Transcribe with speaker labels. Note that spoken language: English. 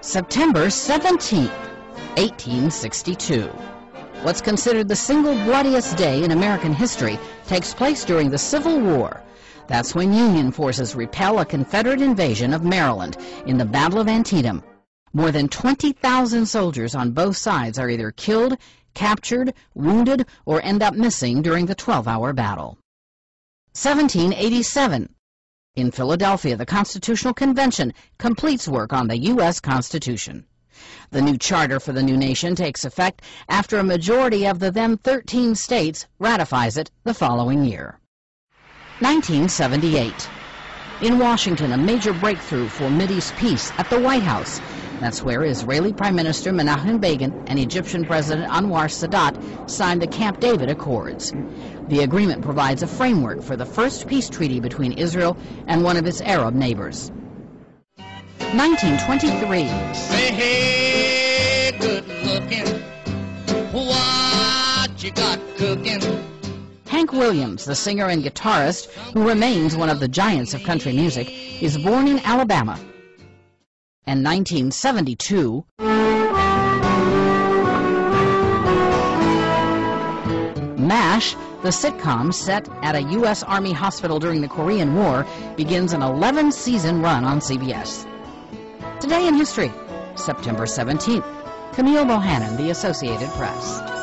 Speaker 1: September 17th, 1862. What's considered the single bloodiest day in American history takes place during the Civil War. That's when Union forces repel a Confederate invasion of Maryland in the Battle of Antietam. More than 20,000 soldiers on both sides are either killed, captured, wounded, or end up missing during the 12-hour battle. 1787. In Philadelphia, the Constitutional Convention completes work on the U.S. Constitution. The new charter for the new nation takes effect after a majority of the then 13 states ratifies it the following year. 1978. In Washington, a major breakthrough for Mideast peace at the White House. That's where Israeli Prime Minister Menachem Begin and Egyptian President Anwar Sadat signed the Camp David Accords. The agreement provides a framework for the first peace treaty between Israel and one of its Arab neighbors. 1923.
Speaker 2: Say, hey, good looking, what you got cooking?
Speaker 1: Hank Williams, the singer and guitarist who remains one of the giants of country music, is born in Alabama. And 1972, MASH, the sitcom set at a U.S. Army hospital during the Korean War, begins an 11-season run on CBS. Today in History, September 17th. Camille Bohannon, The Associated Press.